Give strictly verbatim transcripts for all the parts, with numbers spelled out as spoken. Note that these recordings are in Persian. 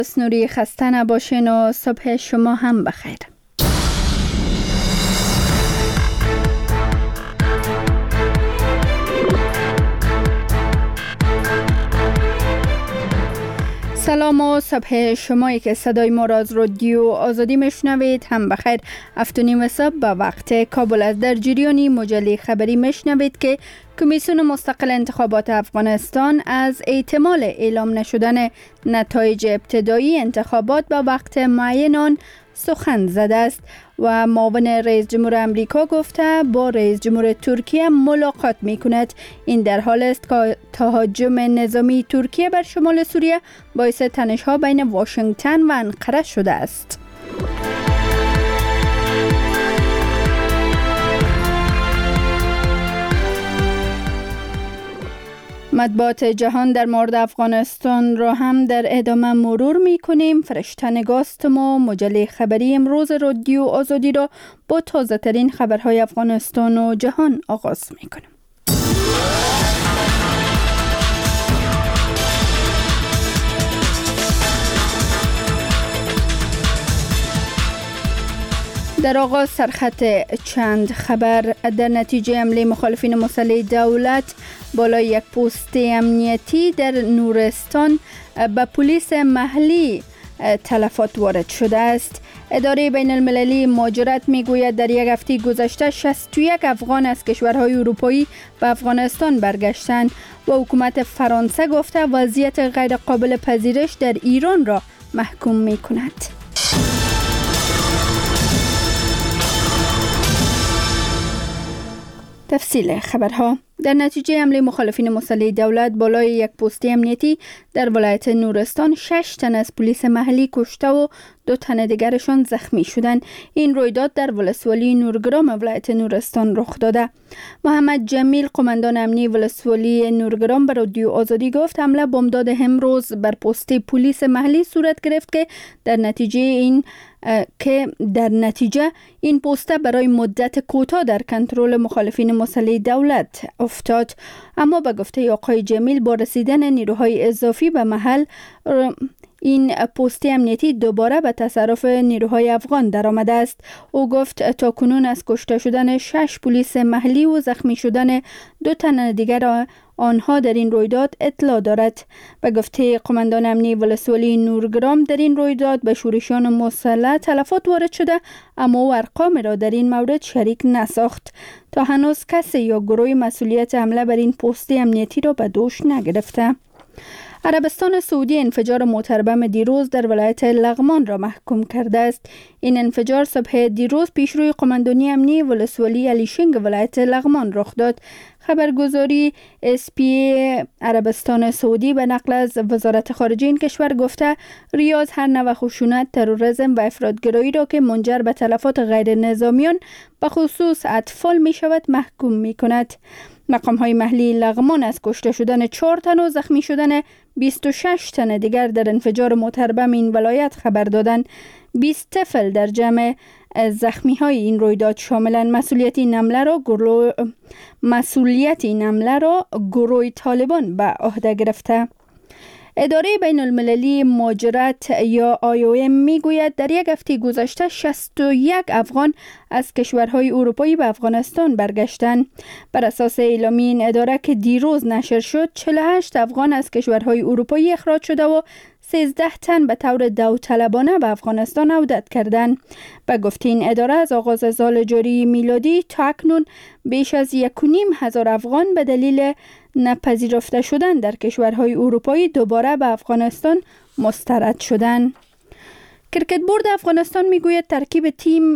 سنوری خسته نباشین و صبح شما هم بخیر. سلام و صبح شمایی که صدای ما را از رادیو آزادی میشنوید هم بخیر. هفت و نیم صبح به وقت کابل است. در جریانی مجله خبری میشنوید که کمیسیون مستقل انتخابات افغانستان از احتمال اعلام نشدن نتایج ابتدایی انتخابات به وقت معین آن سخن زده است و معاون رئیس جمهور امریکا گفته با رئیس جمهور ترکیه ملاقات می کند. این در حال است که تهاجم نظامی ترکیه بر شمال سوریه باعث تنش‌ها بین واشنگتن و انقره شده است. مطبوعات جهان در مورد افغانستان را هم در ادامه مرور می کنیم. فرشته نگاست ما مجله خبری امروز رادیو آزادی را با تازه ترین خبرهای افغانستان و جهان آغاز می کنیم. در آغاز سرخط چند خبر. در نتیجه حمله مخالفین مسلح دولت بالای یک پست امنیتی در نورستان به پلیس محلی تلفات وارد شده است. اداره بین المللی مهاجرت میگوید در یک هفته گذشته شصت و یک افغان از کشورهای اروپایی به افغانستان برگشتند و حکومت فرانسه گفته وضعیت غیر قابل پذیرش در ایران را محکوم می کند. تفصیل خبرها. در نتیجه حمله مخالفین مسلح دولت بالای یک پست امنیتی در ولایت نورستان شش تن از پلیس محلی کشته و دو تن دیگرشان زخمی شدند. این رویداد در ولسوالی نورگرام ولایت نورستان رخ داده. محمد جمیل قماندان امنی ولسوالی نورگرام به رادیو آزادی گفت حمله بامداد امروز بر پست پلیس محلی صورت گرفت که در نتیجه این که در نتیجه این پست برای مدت کوتاه در کنترل مخالفین مسلح دولت افتاد. اما به گفته آقای جمیل با رسیدن نیروهای اضافی به محل این پست امنیتی دوباره به تصرف نیروهای افغان درآمده است. او گفت تاکنون از کشته شدن شش پلیس محلی و زخمی شدن دو تن دیگر آنها در این رویداد اطلاع دارد. به گفته قماندان امنی ولسوالی نورگرام در این رویداد به شورشیان مسلح تلفات وارد شده اما او ارقام را در این مورد شریک نساخت. تا هنوز کسی یا گروه مسئولیت حمله بر این پست امنیتی را به دوش نگرفته. عربستان سعودی انفجار موتر بم دیروز در ولایت لغمان را محکوم کرده است. این انفجار صبح دیروز پیشروی قماندانی امنی ولسوالی علیشنگ ولایت لغمان رخ داد. خبرگزاری اس پی عربستان سعودی به نقل از وزارت خارجه این کشور گفته ریاض هر نوع خشونت، تروریسم و افراطگرایی را که منجر به تلفات غیر نظامیان به خصوص اطفال می شود محکوم می کند. مقام های محلی لغمان از کشته شدن چهار تن و زخمی شدن بیست و شش تن دیگر در انفجار موتر بم این ولایت خبر دادند. بیست طفل در جمع زخمی های این رویداد شاملن. مسئولیت این حمله را گروه مسئولیت این حمله را گروه طالبان به عهده گرفته. اداره بین المللی مهاجرت یا آی او ام میگوید در یک هفته گذشته شصت و یک افغان از کشورهای اروپایی به افغانستان برگشتند. بر اساس اعلامیه این اداره که دیروز نشر شد چهل و هشت افغان از کشورهای اروپایی اخراج شده و سیزده تن به طور داوطلبانه به افغانستان عودت کردند. به گفته این اداره از آغاز سال جاری میلادی تا اکنون بیش از یک و نیم هزار افغان به دلیل نپذیرفته شدن در کشورهای اروپایی دوباره به افغانستان مسترد شدند. کرکت بورد افغانستان میگوید ترکیب تیم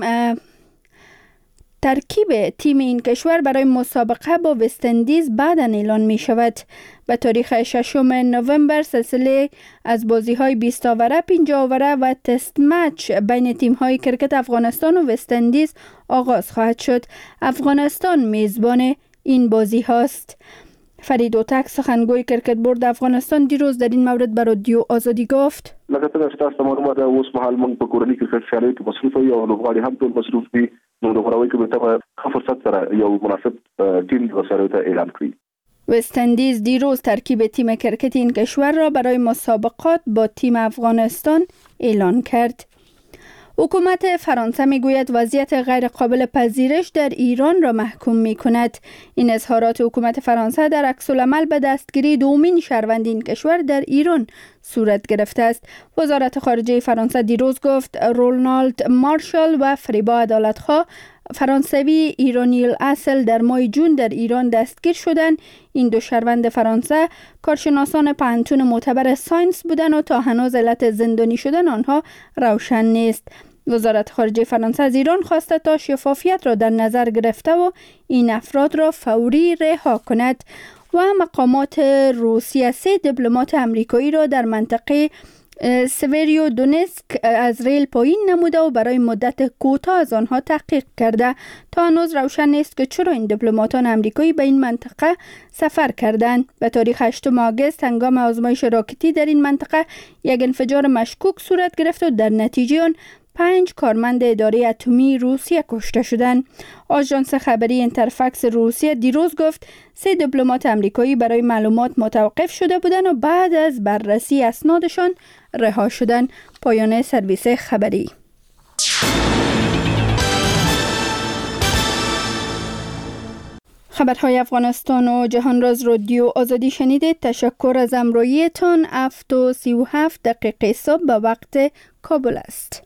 ترکیب تیم این کشور برای مسابقه با وست‌اندیز بعداً اعلان می شود. به تاریخ ششم نوامبر سلسله از بازی‌های بیست اوره، پنجاه اوره و تست مچ بین تیم‌های کرکت افغانستان و وست‌اندیز آغاز خواهد شد. افغانستان میزبان این بازی هاست. فرید اوتک سخنگوی کرکت بورد افغانستان دیروز در این مورد به رادیو آزادی گفت: لکه څنګه تاسو معلومه ده اوس مهال موږ په کورنۍ کرکټ سیالیو کې مصروف یو او لوبغاړي هم ټول مصروف دي. نو د غوړاوي کمیټه په ښه فرصت سره یو مناسب ټیم د سره ته اعلان کړی. وست اندیز دیروز ترکیب تیم کرکت این کشور را برای مسابقات با تیم افغانستان اعلان کرد. حکومت فرانسه میگوید وضعیت غیر قابل پذیرش در ایران را محکوم می کند. این اظهارات حکومت فرانسه در عکس العمل به دستگیری دومین شهروند این کشور در ایران صورت گرفته است. وزارت خارجه فرانسه دیروز گفت رونالد مارشال و فریبا عدالتخواه فرانسوی ایرانی الاصل در ماه جون در ایران دستگیر شدند. این دو شهروند فرانسه کارشناسان پانتون معتبر ساینس بودند و تا هنوز علت زندانی شدن آنها روشن نیست. وزارت خارجه فرانسه از ایران خواسته تا شفافیت را در نظر گرفته و این افراد را فوری رها کند و مقامات روسیه سه دیپلمات امریکایی را در منطقه سوریو دونسک از ریل پایین نموده و برای مدت کوتاه از آنها تحقیق کرده. تا هنوز روشن نیست که چرا این دیپلماتان امریکایی به این منطقه سفر کردند. به تاریخ هشتم آگوست هنگام آزمایش راکتی در این منطقه یک انفجار مشکوک صورت گرفت و در نتیجه آن پنج کارمند اداره اتمی روسیه کشته شدند. آژانس خبری اینترفکس روسیه دیروز گفت سه دیپلمات امریکایی برای معلومات متوقف شده بودند و بعد از بررسی اسنادشان رها شدند. پایان سرویس خبری. خبرهای افغانستان و جهان را از رادیو آزادی شنیدید. تشکر از همراهیتان. هفت و سی و هفت دقیقه صبح به وقت کابل است.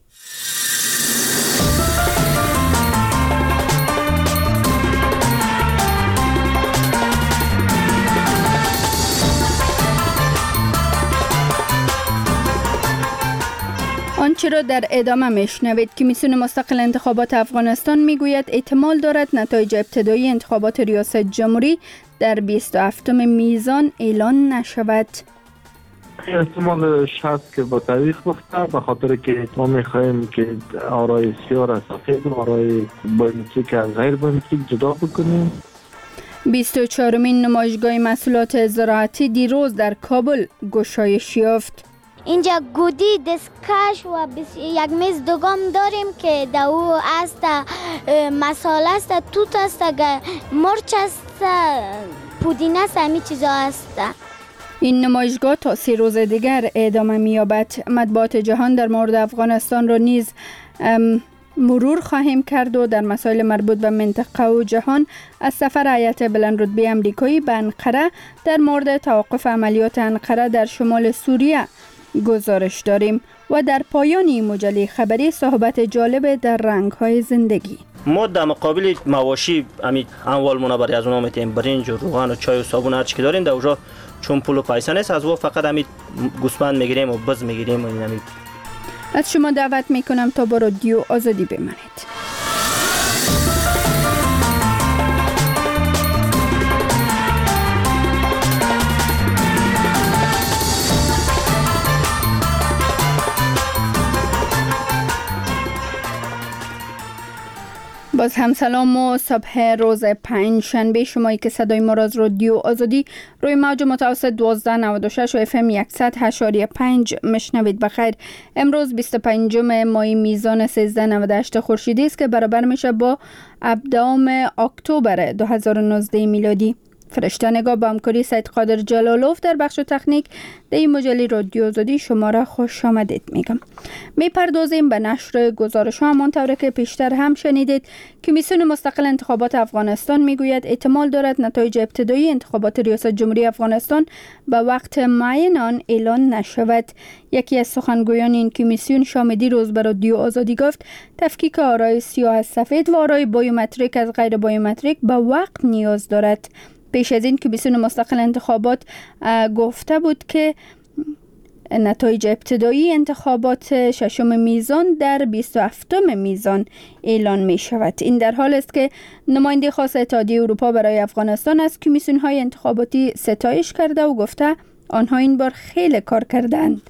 آنچه را در ادامه میشنوید. کمیسیون مستقل انتخابات افغانستان میگوید احتمال دارد نتایج ابتدایی انتخابات ریاست جمهوری در بیست و هفتم میزان اعلان نشود. احتمالش هست که با تاریخ بخته، به خاطر که ما میخواهیم که آرای سیاه را سفید و آرای بایومتریک از غیر بایومتریک جدا بکنیم. بیست و چهارمین نمایشگاه محصولات زراعتی دیروز در کابل گشایش یافت. اینجا گودی، دستکش و یک میز دوگام داریم که دو است، مساله است، توت است، مرچ است، پودینه است، همین چیزا است. این نمایشگاه تا سه روز دیگر ادامه می‌یابد. مطبوعات جهان در مورد افغانستان را نیز مرور خواهیم کرد و در مسائل مربوط به منطقه و جهان از سفر هیئت بلندرتبه آمریکایی به انقره در مورد توقف عملیات انقره در شمال سوریه گزارش داریم و در پایان این مجله خبری صحبت جالب در رنگ‌های زندگی. ما در مقابل مواشی همین اموال منابری از اونها میتیم برنج و روغن و چای و صابون هر چی که داریم، در اونجا چون پول و پیسه نیست از او فقط همین گوسفند میگیریم و بز میگیریم و این همین. از شما دعوت میکنم تا با رادیو آزادی بمانید. باز هم سلام و صبح روز پنج شنبه. شمایی که صدای ما را از رادیو آزادی روی موج متوسط دوازده نود و شش و اف ام صد و هشت و پنج مشنوید بخیر. امروز بیست و پنجم ماه میزان سیزده نود و هشت خورشیدی است که برابر میشه با هفدهم اکتبر دو هزار و نوزده میلادی. فرشته نگاه با همکاری سید قادر جلالوف در بخش تکنیک در این مجله رادیو آزادی شما را خوش آمدید میگم. میپردازیم به نشر گزارش ها. همانطور که پیشتر هم شنیدید، کمیسیون مستقل انتخابات افغانستان میگوید احتمال دارد نتایج ابتدایی انتخابات ریاست جمهوری افغانستان به وقت معین آن اعلان نشود. یکی از سخنگویان این کمیسیون شامدی روز به رادیو آزادی گفت تفکیک آرای سیاه از سفید و آرای بایومتریک از غیر بایومتریک به وقت نیاز دارد. پیش از این کمیسیون مستقل انتخابات گفته بود که نتایج ابتدایی انتخابات ششم میزان در بیست و هفتم میزان اعلان می شود. این در حال است که نماینده خاص اتحادیه اروپا برای افغانستان از کمیسیون های انتخاباتی ستایش کرده و گفته آنها این بار خیلی کار کردند.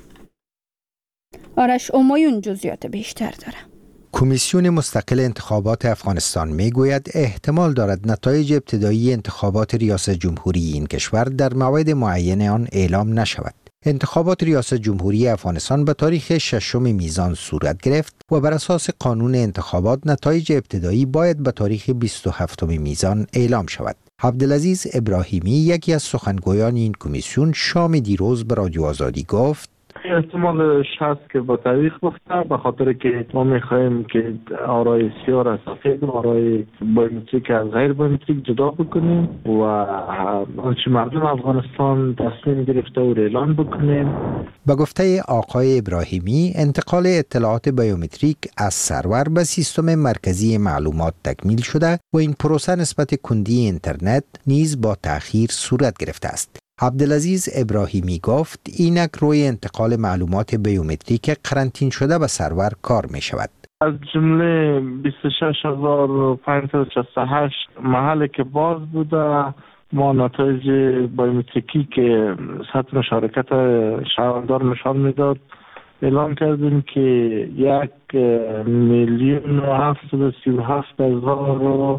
آرش اومایون جزئیات بیشتر داره. کمیسیون مستقل انتخابات افغانستان میگوید احتمال دارد نتایج ابتدایی انتخابات ریاست جمهوری این کشور در موعد معین آن اعلام نشود. انتخابات ریاست جمهوری افغانستان به تاریخ ششم میزان صورت گرفت و بر اساس قانون انتخابات نتایج ابتدایی باید به تاریخ بیست و هفتم میزان اعلام شود. عبدالعزیز ابراهیمی یکی از سخنگویان این کمیسیون شام دیروز به رادیو آزادی گفت احتمالش هست که با تاریخ بخته، به خاطر که ما میخواهیم که آرای سیاه را سفید و آرای بایومتریک از غیر بایومتریک جدا بکنیم و آنچه مردم افغانستان تصمیم گرفته و اعلان بکنیم. به گفته آقای ابراهیمی انتقال اطلاعات بایومتریک از سرور به سیستم مرکزی معلومات تکمیل شده و این پروسه نسبت کندی اینترنت نیز با تأخیر صورت گرفته است. عبدالعزیز ابراهیمی گفت اینک روی انتقال معلومات بیومتریک قرنطین شده به سرور کار می شود. از جمله بیست و شش هزار و پانصد و شصت و هشت محل که باز بوده، ما نتایج بیومتریکی که سطح مشارکت شهروندان نشان میداد اعلام کردیم که یک میلیون و هفتصد و سی و هفت هزار و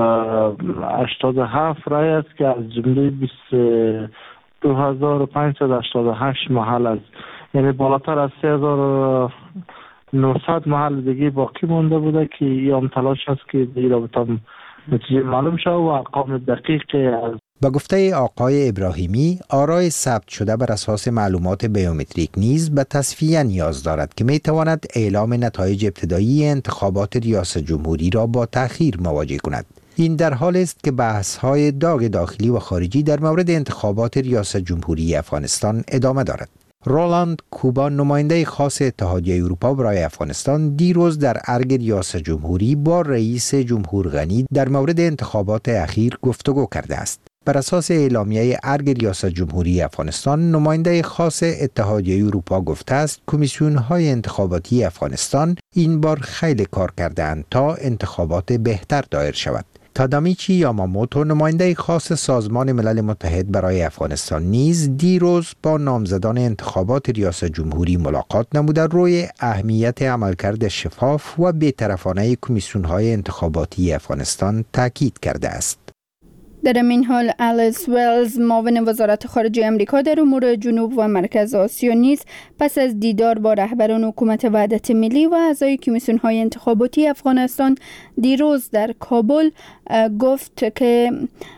هشتاد و هفت رای است که از جمله بیست و دو هزار و پانصد و هشتاد و هشت محل است، یعنی بالاتر از سه هزار و نهصد محل دیگه باقی مونده بوده که این هم تلاش است که دیگه رابطه نتیجه معلوم شد و ارقام دقیق از. با گفته آقای ابراهیمی آرای ثبت شده بر اساس معلومات بیومتریک نیز به تصفیه نیاز دارد که می تواند اعلام نتایج ابتدایی انتخابات ریاست جمهوری را با تأخیر مواجه کند. این در حال است که بحث‌های داغ داخلی و خارجی در مورد انتخابات ریاست جمهوری افغانستان ادامه دارد. رولاند کوبا نماینده خاص اتحادیه اروپا برای افغانستان دیروز در ارگ ریاست جمهوری با رئیس جمهور غنی در مورد انتخابات اخیر گفتگو کرده است. بر اساس اعلامیه ارگ ریاست جمهوری افغانستان، نماینده خاص اتحادیه اروپا گفته است کمیسیون‌های انتخاباتی افغانستان این بار خیلی کار کردند تا انتخابات بهتر دایر شود. تادامیچی یاماموتو نماینده خاص سازمان ملل متحد برای افغانستان نیز دیروز با نامزدان انتخابات ریاست جمهوری ملاقات نموده روی اهمیت عملکرد شفاف و بی‌طرفانه کمیسیون‌های انتخاباتی افغانستان تاکید کرده است. در این حال الیس ویلز معاون وزارت خارجه آمریکا در امور جنوب و مرکز آسیا نیز پس از دیدار با رهبران حکومت وحدت ملی و اعضای کمیسیون‌های انتخاباتی افغانستان دیروز در کابل گفت که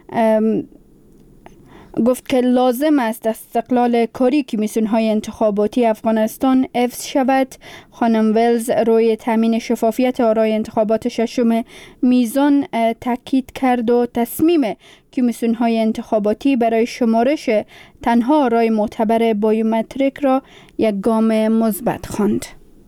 گفت که لازم است استقلال کاری کمیسیون‌های انتخاباتی افغانستان حفظ شود. خانم ویلز روی تامین شفافیت آرای انتخابات ششم میزان تاکید کرد و تصمیم کمیسیون‌های انتخاباتی برای شمارش تنها آرای معتبر بایومتریک را یک گام مثبت خواند.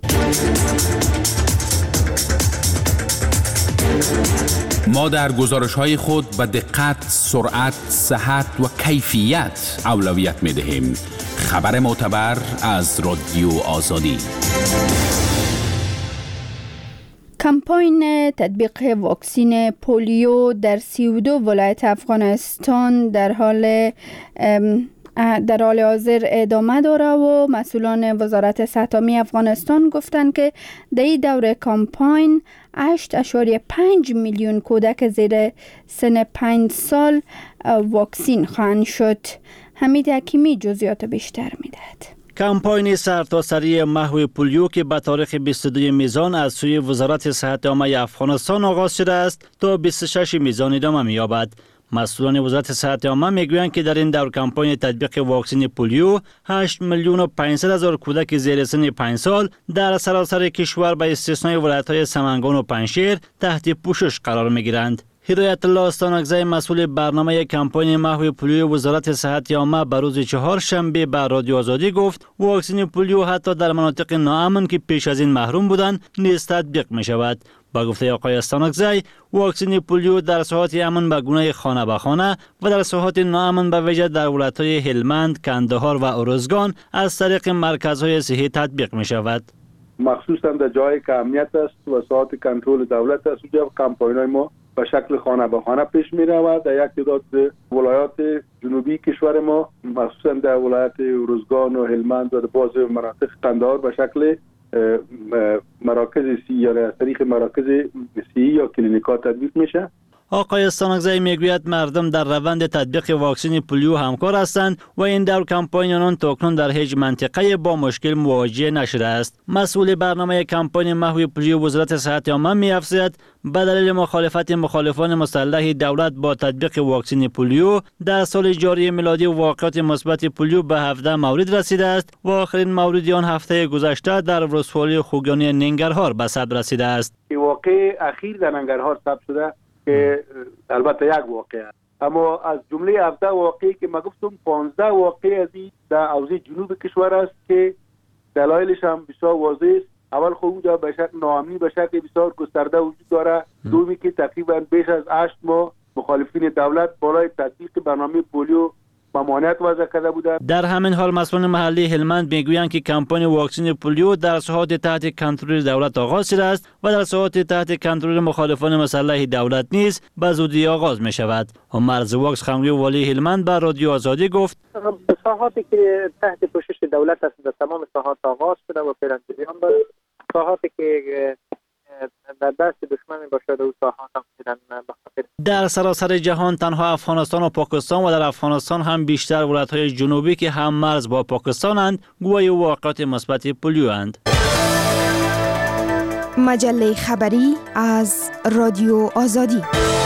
ما در گزارش‌های خود به دقت، سرعت، صحت و کیفیت اولویت می‌دهیم. خبر معتبر از رادیو آزادی. کمپاین تطبیق واکسین پولیو در سی و دو ولایت افغانستان در حال در حال حاضر ادامه داره و مسئولان وزارت صحت عامه افغانستان گفتند که در این دور کمپاین هشت اشاریه پنج میلیون کودک زیر سن پنج سال واکسین خواهند شد. حمید حکیمی جزئیات بیشتر میدهد. کمپاین سرتاسری محو پولیو که به تاریخ بیست و دو میزان از سوی وزارت صحت عامه افغانستان آغاز شده است تا بیست و شش میزان ادامه می‌یابد. مسئولان وزارت صحت عامه میگویند که در این دور کمپاین تطبیق واکسن پولیو هشت میلیون و پانصد هزار کودک زیر سن پنج سال در سراسر کشور به استثنای ولایت‌های سمنگان و پنجشیر تحت پوشش قرار می‌گیرند. هدایت الله استانکزی مسئول برنامه کمپاین محو پولیو وزارت صحت عامه به روز چهارشنبه به رادیو آزادی گفت واکسن پولیو حتی در مناطق ناامن که پیش از این محروم بودند نیز تطبیق می شود. با گفته آقای استانکزی واکسن پولیو در ساحات امن به گونه خانه به خانه و در ساحات ناامن به ویژه در ولایت‌های هلمند، کندهار و ارزگان از طریق مرکزهای صحی تطبیق می شود. مخصوصا در جای که امنیت است و ساحات کنترل دولت است اونجا کمپاین‌های ما به شکل خانه به خانه پیش می رود. در یک تعداد ولایات جنوبی کشور ما مخصوصا در ولایت ارزگان و هلمند و بعض مناطق کندهار به شکل مراکز سی یا از طریق مراکز سی یا کلینیکا تطبیق میشه. آقای استانگزی میگوید مردم در روند تطبیق واکسن پولیو همکار هستند و این دور کمپاین آنان تاکنون در هیچ منطقه با مشکل مواجه نشده است. مسئول برنامه کمپاین محو پولیو وزارت صحت عامه می‌افزاید به دلیل مخالفت مخالفان مسلح دولت با تطبیق واکسن پولیو در سال جاری میلادی واقعات مثبت پولیو به هفده مورد رسیده است و آخرین موردی آن هفته گذشته در ولسوالی خوگانی ننگرهار به ثبت رسیده است. واقع اخیر در ننگرهار ثبت شده که البته یک واقع است، اما از جمله هفده واقعی که ما گفتم پانزده واقع از این در حوزه جنوب کشور است که دلایلش هم بسیار واضح است. اول خود اونجا به شکل ناامنی به شکل بسیار گسترده وجود داره. دومی که تقریبا بیش از هشت ماه مخالفین دولت برای تطبیق برنامه پولیو ممانعت وضع کرده بودند. در همین حال مسئولان محلی هلمند میگویند که کمپاین واکسن پولیو در ساحات تحت کنترل دولت آغاز شده است و در ساحات تحت کنترل مخالفان مسلح دولت نیز به زودی آغاز می شود. عمر زواکس خمری والی هلمند به رادیو آزادی گفت ساحاتی که تحت پوشش دولت است در تمام ساحات آغاز شده و فعلا جریان دارد. ساحاتی که در دست دشمن باشد و ساحات هم بخاطر در سراسر جهان تنها افغانستان و پاکستان و در افغانستان هم بیشتر ولایت‌های جنوبی که هم مرز با پاکستانند گواه واقعات مثبت پولیو اند. مجله خبری از رادیو آزادی.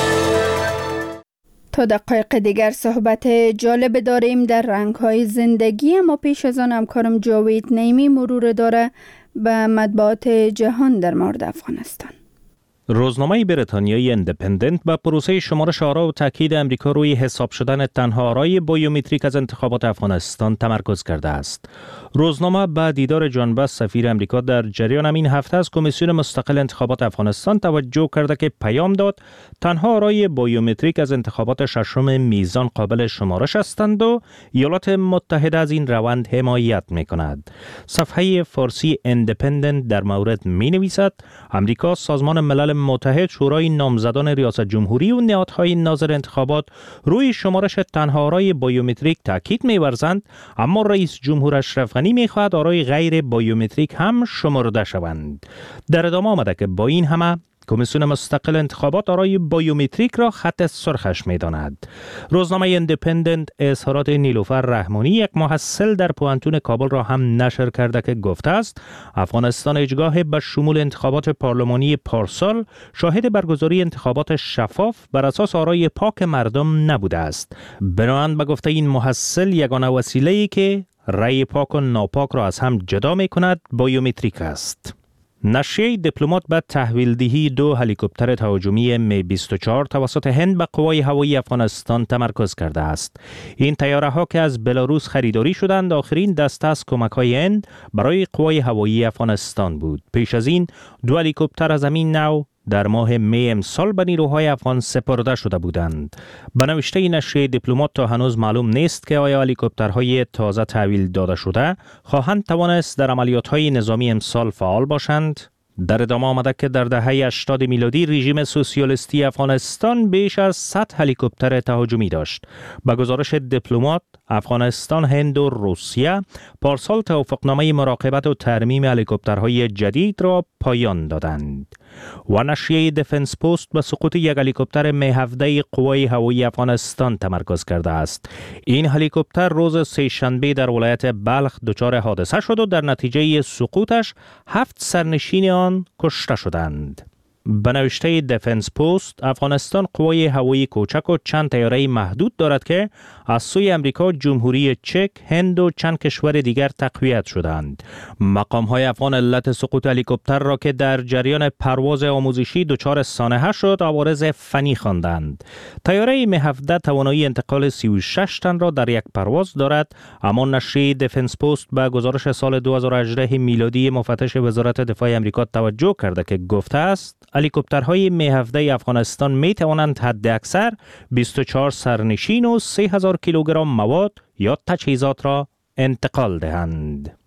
تا دقایق دیگر صحبت جالب داریم در رنگ‌های زندگی، اما پیش از آن همکارم جاوید نیمی مرور داره به مطبوعات جهان در مورد افغانستان. روزنامه بریتانیایی اندپندنت با پروسه شمارش آرا و تاکید امریکا روی حساب شدن تنها آرای بیومتریک از انتخابات افغانستان تمرکز کرده است. روزنامه با دیدار جان باس سفیر امریکا در جریان این هفته از کمیسیون مستقل انتخابات افغانستان توجه کرده که پیام داد تنها آرای بیومتریک از انتخابات ششم میزان قابل شمارش هستند و ایالات متحده از این روند حمایت می‌کند. صفحه فارسی اندپندنت در مورد می‌نویسد امریکا، سازمان ملل متحد، شورای نامزدان ریاست جمهوری و نهادهای ناظر انتخابات روی شمارش تنها آرای بیومتریک تاکید می‌ورزند، اما رئیس جمهور اشرف غنی می‌خواهد آرای غیر بیومتریک هم شمرده شوند. در ادامه آمده که با این همه کمیسیون مستقل انتخابات آرای بیومتریک را خط سرخش می‌داند. روزنامه اندپندنت اظهارات نیلوفر رحمانی، یک محصل در پوهنتون کابل را هم نشر کرده که گفته است افغانستان هیچگاه به شمول انتخابات پارلمانی پارسال شاهد برگزاری انتخابات شفاف بر اساس آرای پاک مردم نبوده است. بنابراین به گفته این محصل یگانه وسیله‌ای که رأی پاک و ناپاک را از هم جدا می‌کند بیومتریک است. نشریه دیپلمات به تحویل دهی دو هلیکوپتر تهاجمی می بیست و چهار توسط هند به قوای هوایی افغانستان تمرکز کرده است. این طیاره ها که از بلاروس خریداری شدند آخرین دسته از کمک های هند برای قوای هوایی افغانستان بود. پیش از این دو هلیکوپتر از همین نوع در ماه می امسال به نیروهای افغان سپرده شده بودند. به نوشته نشریه دیپلمات تا هنوز معلوم نیست که آیا هلیکوپترهای تازه تحویل داده شده خواهند توانست در عملیات‌های نظامی امسال فعال باشند. در ادامه آمده که در دهه هشتاد میلادی رژیم سوسیالیستی افغانستان بیش از صد هلیکوپتر تهاجمی داشت. به گزارش دیپلمات، افغانستان، هند و روسیه پارسال توافقنامه مراقبت و ترمیم هلیکوپترهای جدید را پایان دادند. و نشریه دفنس پست به سقوط یک هلیکوپتر می هفده قوای هوایی افغانستان تمرکز کرده است. این هلیکوپتر روز سه‌شنبه در ولایت بلخ دچار حادثه شد و در نتیجه سقوطش هفت سرنشین آن کشته شدند. به نوشته دفنس پست، افغانستان قوای هوایی کوچک و چند طیاره محدود دارد که از سوی امریکا، جمهوری چک، هند و چند کشور دیگر تقویت شدند. مقام‌های افغان علت سقوط هلیکوپتر را که در جریان پرواز آموزشی دچار سانحه شد عوارض فنی خواندند. طیاره می هفده توانایی انتقال سی و شش تن را در یک پرواز دارد، اما نشریه دفنس پست به گزارش سال دو هزار و هجده میلادی مفتش وزارت دفاع امریکا توجه کرده که گفته است هلیکوپترهای می هفده افغانستان می توانند حد اکثر بیست و چهار سرنشین و سه هزار کیلوگرم مواد یا تجهیزات را انتقال دهند.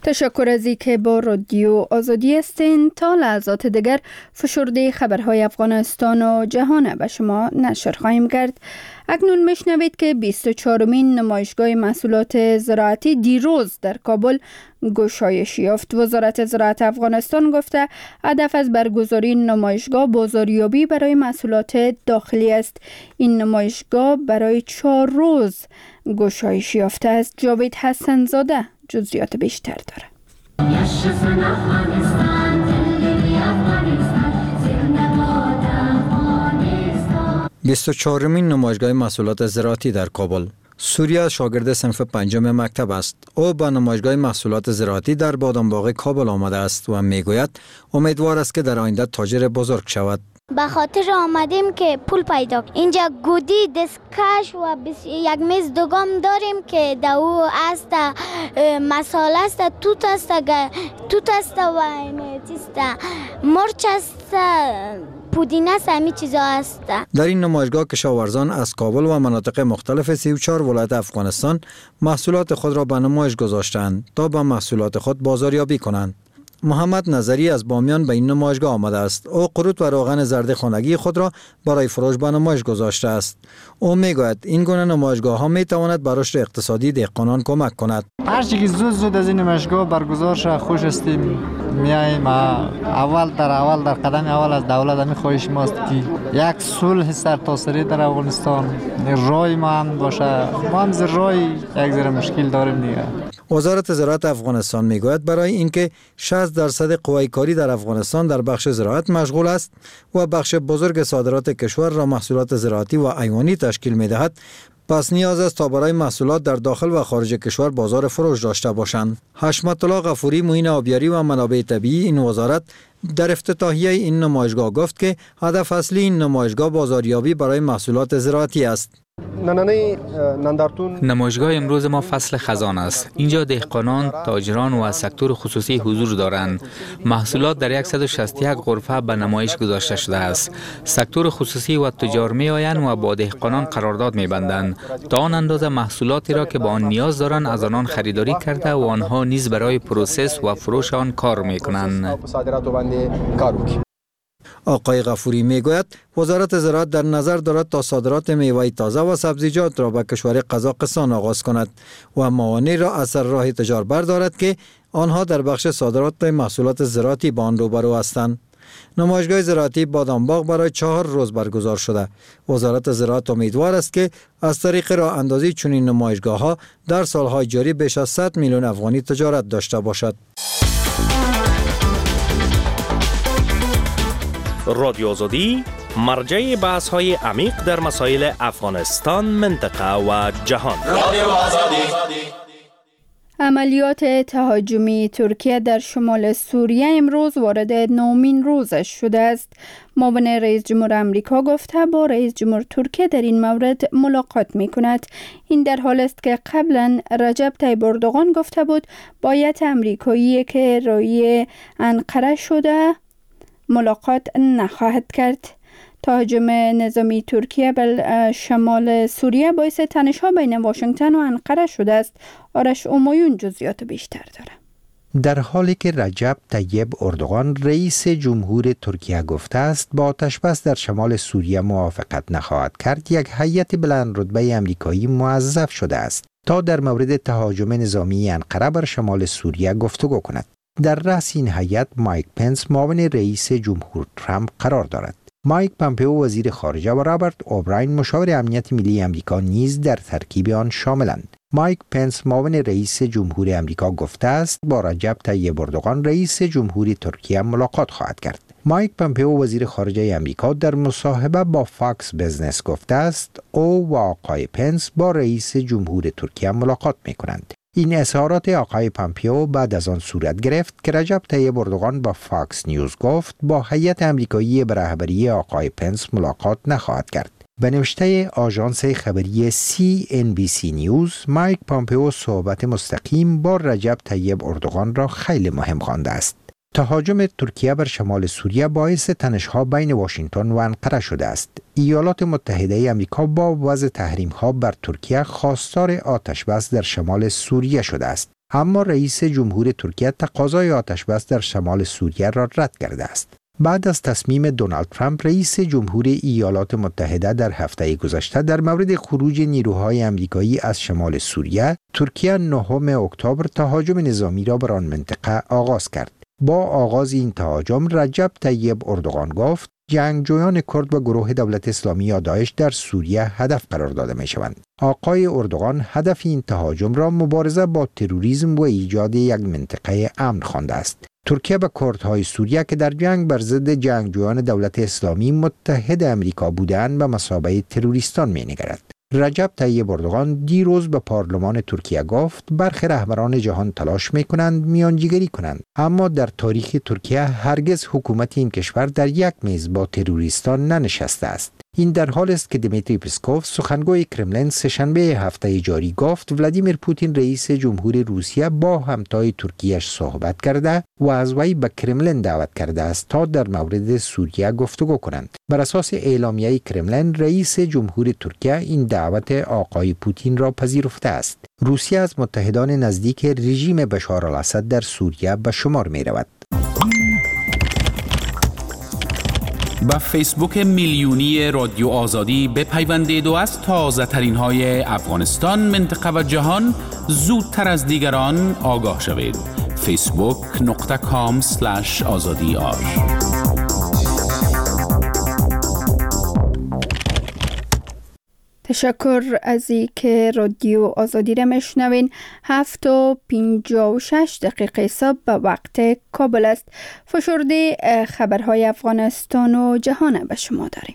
تشکر از اینکه با رادیو آزادی هستین. تا لحظات دیگر فشرده خبرهای افغانستان و جهان به شما نشر خواهیم کرد. اکنون میشنوید که بیست و چهارمین نمایشگاه محصولات زراعتی دیروز در کابل گشایش یافت. وزارت زراعت افغانستان گفته هدف از برگزاری نمایشگاه بازاریابی برای محصولات داخلی است. این نمایشگاه برای چهار روز گشایش یافته است. جاوید حسن زاده جزئیات بیشتر داره. بیست و چهارمین نمایشگاه محصولات زراعتی در کابل. سوریه شاگرد صنف پنجم مکتب است. او به نمایشگاه محصولات زراعتی در بادامباغ کابل آمده است و میگوید امیدوار است که در آینده تاجر بزرگ شود. به خاطر آمدیم که پول پیدا کنیم. اینجا گودی، دستکش و یک میز دوگام داریم که دو است، مساله است، توت است، توت است و چیست، مرچ است، پودینه است، همین چیزا است. در این نمایشگاه کشاورزان از کابل و مناطق مختلف سی و چهار ولایت افغانستان محصولات خود را به نمایش گذاشتند تا به محصولات خود بازاریابی کنند. محمد نظری از بامیان به این نمایشگاه آمده است. او قروت و روغن زرد خانگی خود را برای فروش به نمایش گذاشته است. او میگوید این گونه نمایشگاه ها می تواند بر رشد اقتصادی دهقانان کمک کند. هر چیزی زود زود از این نمایشگاه برگزار شود خوش هستیم. میایم اول در اول در قدم اول از دولت می خواهش ماست که یک صلح سرتاسری در افغانستان رای ما هم باشه. ما هم رای یک ذره مشکل داریم دیگه. وزارت زراعت افغانستان میگوید برای اینکه شصت درصد قوای کاری در افغانستان در بخش زراعت مشغول است و بخش بزرگ صادرات کشور را محصولات زراعتی و حیوانی تشکیل میدهد، پس نیاز است تا برای محصولات در داخل و خارج کشور بازار فروش داشته باشند. حشمت الله غفوری معین آبیاری و منابع طبیعی این وزارت در افتتاحیه این نمایشگاه گفت که هدف اصلی این نمایشگاه بازاریابی برای محصولات زراعتی است. نمایشگاه امروز ما فصل خزان است. اینجا دهقانان، تاجران و سکتور خصوصی حضور دارند. محصولات در صد و شصت و یک غرفه به نمایش گذاشته شده است. سکتور خصوصی و تجار می آیند و با دهقانان قرارداد می بندند تا آن اندازه محصولاتی را که با آن نیاز دارند از آنان خریداری کرده و آنها نیز برای پروسس و فروش آن کار می کنند. آقای غفوری میگوید وزارت زراعت در نظر دارد تا صادرات میوه تازه و سبزیجات را به کشور قزاقستان آغاز کند و موانع را از سر راه تجار بردارد که آنها در بخش صادرات محصولات زراعتی با آن روبرو هستند. نمایشگاه زراعتی بادامباغ برای چهار روز برگزار شده. وزارت زراعت امیدوار است که از طریق راه اندازی چنین نمایشگاه ها در سالهای جاری بیش از صد میلیون افغانی تجارت داشته باشد. رادیو آزادی مرجع بحث های عمیق در مسائل افغانستان، منطقه و جهان. رادیو آزادی. عملیات تهاجمی ترکیه در شمال سوریه امروز وارد نومین روزش شده است. معاون رئیس جمهور آمریکا گفته با رئیس جمهور ترکیه در این مورد ملاقات می کند. این در حال است که قبلا رجب طیب اردوغان گفته بود باید آمریکایی که روی انقره شده ملاقات نخواهد کرد. تهاجم نظامی ترکیه به شمال سوریه باعث تنش‌ها بین واشنگتن و انقره شده است. آرش اومایون جزئیات بیشتر داره. در حالی که رجب طیب اردوغان رئیس جمهور ترکیه گفته است با آتش‌بس در شمال سوریه موافقت نخواهد کرد، یک هیئت بلند رتبه آمریکایی موظف شده است تا در مورد تهاجم نظامی انقره بر شمال سوریه گفتگو کند. در رأس این هیئت مایک پنس معاون رئیس جمهور ترامپ قرار دارد. مایک پامپئو وزیر خارجه و رابرت اوبراین مشاور امنیت ملی آمریکا نیز در ترکیب آن شاملند. مایک پنس معاون رئیس جمهور آمریکا گفته است با رجب طیب اردوغان رئیس جمهور ترکیه ملاقات خواهد کرد. مایک پامپئو وزیر خارجه آمریکا در مصاحبه با فاکس بزنس گفته است او و آقای پنس با رئیس جمهور ترکیه ملاقات می‌کنند. این اظهارات آقای پامپئو بعد از آن صورت گرفت که رجب طیب اردوغان با فاکس نیوز گفت با هیئت آمریکایی به رهبری آقای پنس ملاقات نخواهد کرد. به نوشته آژانس خبری سی ان بی سی نیوز، مایک پامپئو صحبت مستقیم با رجب طیب اردوغان را خیلی مهم خوانده است. تهاجم ترکیه بر شمال سوریه باعث تنش‌ها بین واشنگتن و انقره شده است. ایالات متحده آمریکا با وضع تحریم‌ها بر ترکیه خواستار آتش‌بس در شمال سوریه شده است. اما رئیس جمهور ترکیه تقاضای آتش بس در شمال سوریه را رد کرده است. بعد از تصمیم دونالد ترامپ رئیس جمهور ایالات متحده در هفته گذشته در مورد خروج نیروهای آمریکایی از شمال سوریه، ترکیه نهم اکتبر تهاجم نظامی را بر آن منطقه آغاز کرد. با آغاز این تهاجم رجب طیب اردوغان گفت جنگجویان کرد و گروه دولت اسلامی یا داعش در سوریه هدف قرار داده می شوند. آقای اردوغان هدف این تهاجم را مبارزه با تروریسم و ایجاد یک منطقه امن خوانده است. ترکیه به کردهای سوریه که در جنگ بر ضد جنگجویان دولت اسلامی متحد امریکا بودند به مثابه تروریستان می نگرد. رجب طیب اردوغان دیروز به پارلمان ترکیه گفت برخی رهبران جهان تلاش می کنند میانجیگری کنند، اما در تاریخ ترکیه هرگز حکومت این کشور در یک میز با تروریستان ننشسته است. این در حال است که دیمیتری پسکوف سخنگوی کرملین سه‌شنبه هفته جاری گفت ولادیمیر پوتین رئیس جمهور روسیه با همتای ترکیهش صحبت کرده و از وی به کرملین دعوت کرده است تا در مورد سوریه گفتگو کنند. بر اساس اعلامیه کرملین رئیس جمهور ترکیه این دعوت آقای پوتین را پذیرفته است. روسیه از متحدان نزدیک رژیم بشار الاسد در سوریه به شمار می رود. با فیسبوک میلیونی رادیو آزادی بپیوندید و از تازه ترین های افغانستان، منطقه و جهان زودتر از دیگران آگاه شوید. فیسبوک نقطه کام سلش آزادی آر. تشکر از ای که رادیو آزادی را میشنوین. هفت و پنجاه و شش دقیقه صبح به وقت کابل است. فشرده خبرهای افغانستان و جهان به شما داریم.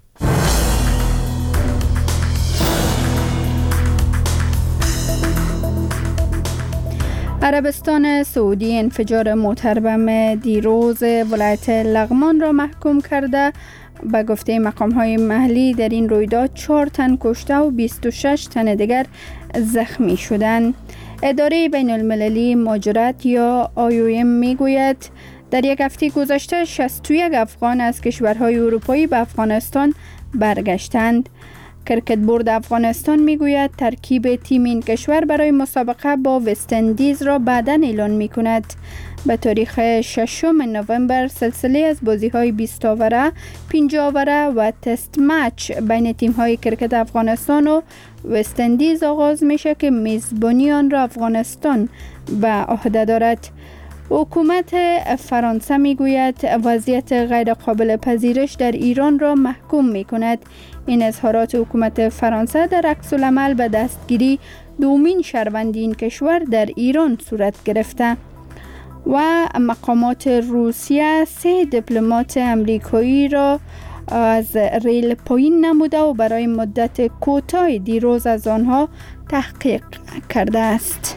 عربستان سعودی انفجار موتر بم دیروز ولایت لغمان را محکوم کرده. به گفته مقام‌های محلی در این رویداد چهار تن کشته و بیست و شش تن دیگر زخمی شدند. اداره بین المللی مهاجرت یا آی او ام میگوید در یک هفته گذشته شصت و یک افغان از کشورهای اروپایی به افغانستان برگشتند. کرکت بورد افغانستان میگوید ترکیب تیم این کشور برای مسابقه با وست اندیز را بعداً اعلان میکند. به تاریخ ششم نوامبر سلسله از بازی‌های بیست اوره، پنجاه اوره و تست مچ بین تیم‌های کرکت افغانستان و وست اندیز آغاز میشه که میزبانی آن را افغانستان به عهده دارد. حکومت فرانسه میگوید وضعیت غیر قابل پذیرش در ایران را محکوم میکند. این اظهارات حکومت فرانسه در عکس العمل به دستگیری دومین شهروند این کشور در ایران صورت گرفته و مقامات روسیه سه دیپلمات امریکایی را از ریل پایین نموده و برای مدت کوتاه دیروز از آنها تحقیق کرده است.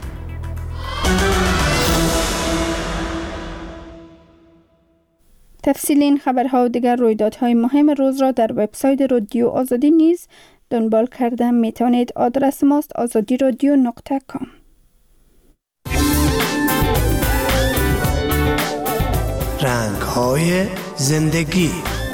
تفصیل این خبرها و دیگر رویدادهای مهم روز را در وبسایت رادیو آزادی نیز دنبال کردن میتونید. آدرس ماست آزادی رادیو نقطه کام. رنگ‌های زندگی.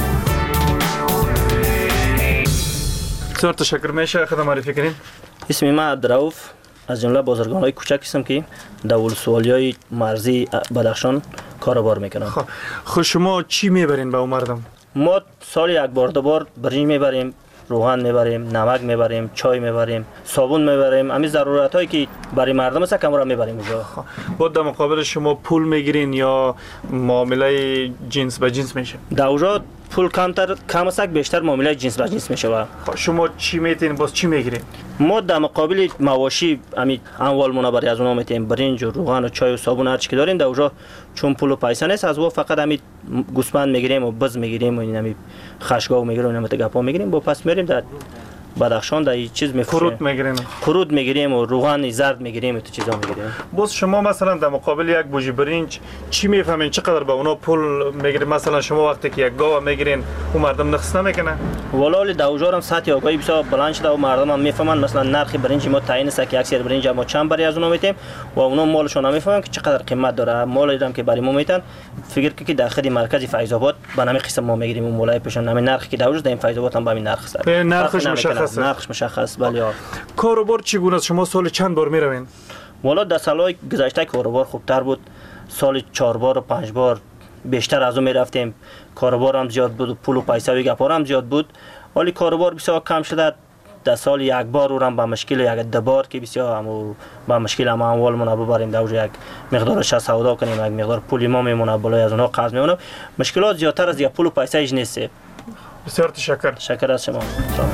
بسیار تشکر. میشه خودم معرفی کنین؟ اسم من عبدالرؤوف از جمله بازرگان‌های کوچک هستم که در ولسوالی‌های مرزی بدخشان کاروبار میکنم. خب خب شما چی میبرین به اون مردم؟ ما سال یک بار دو بار برنج میبریم، روغن میبریم، نمک میبریم، چای میبریم، صابون میبریم. همین ضرورت هایی که برای مردم است کم را میبریم اونجا. با در مقابل شما پول میگیرین یا معامله جنس به جنس میشه؟ در اونجا پول کمتر کم است، بیشتر معامله جنس به جنس میشه. شما چی میتین باز چی میگیرین؟ ما در مقابل مواشی همین اموال مون برای از اونها میتیم برنج و روغن و چای و صابون هر چی که دارین در اونجا چون پول و پیسه نیست از اون فقط همین گوسفند میگیریم و بز میگیریم و این همین خشگاو میگیریم و این متگپا میگیریم با پس میریم در بدخشان در چیز میفروشیم. کرود میگیریم. کرود میگیریم و روغن زرد میگیریم و تو چیزا میگیریم. باز شما مثلا در مقابل یک بوجی برنج چی میفهمین چقدر به اونا پول میگیرین؟ مثلا شما وقتی که یک گاو میگیرین اون مردم نقص نمیکنه؟ ولال دوجارم سطح آگاهی بسیار بلند شده و مردم هم میفهمن مثلا نرخ برنج ما تعیین است که اکثر برنج ما چند برای از اونا میتیم و اونا مالشون هم میفهمن که چقدر قیمت داره. مالی هم که برای ما میتن فکر که داخل مرکز فیض آباد به نام قسم ما میگیریم اون مولای پیشون همین نرخی که دوجار در این فیض آباد هم به همین نرخ است. نرخش مشخصه. نرخش مشخص. بله. کاروبار چگونه است؟ شما سال چند بار میروین؟ والا در سالهای گذشته کاروبار خوبتر بود، سال چهار بار و پنج بار بیشتر از اون میرفتیم، کاروبار هم زیاد بود، پول و پیسه و گپا هم زیاد بود. ولی کاروبار بسیار کم شده، در سال یک بار رو هم با مشکل یک دو بار که بسیار هم با مشکل هم اموالمون ببریم در یک مقدارش سودا کنیم، یک مقدار پولی ما میمونه بالای از اونها قرض میمونه. مشکلات زیادتر از یک پول و پیسه ایش نیست. بسیار تشکر. تشکر از شما.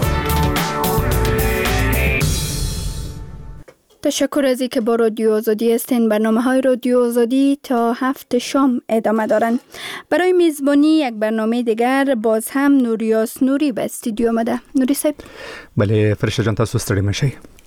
تشکر از اینکه با رادیو آزادی هستین. برنامه های رادیو آزادی تا هفت شام ادامه دارن. برای میزبانی یک برنامه دیگر باز هم نوریاس نوری به استودیو آمده. نوری صاحب. بله فرشته جان، تاسو ستړي مشئ.